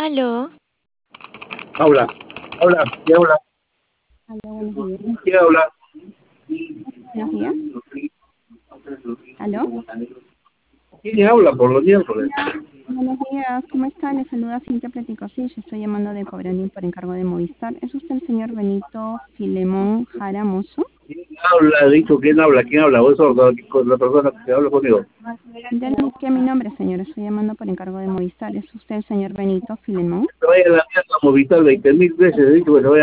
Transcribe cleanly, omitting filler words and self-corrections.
Aló, Habla, habla, ¿quién habla? Hola, buenos días. ¿Quién habla? Buenos días. ¿Aló? ¿Quién habla por los miércoles? Buenos días, ¿cómo está? Le saluda Cintia Platicosich. Estoy llamando de Cobrani por encargo de Movistar. ¿Es usted el señor Benito Filemón Jara Mozo? ¿Quién habla? He dicho, ¿quién habla? ¿Quién habla? ¿Vos sos la persona que habla conmigo? Ya le indiqué mi nombre, señor. Estoy llamando por encargo de Movistar. ¿Es usted el señor Benito Filemón? Que se vaya a la mierda a Movistar 20.000 veces, he dicho que se vaya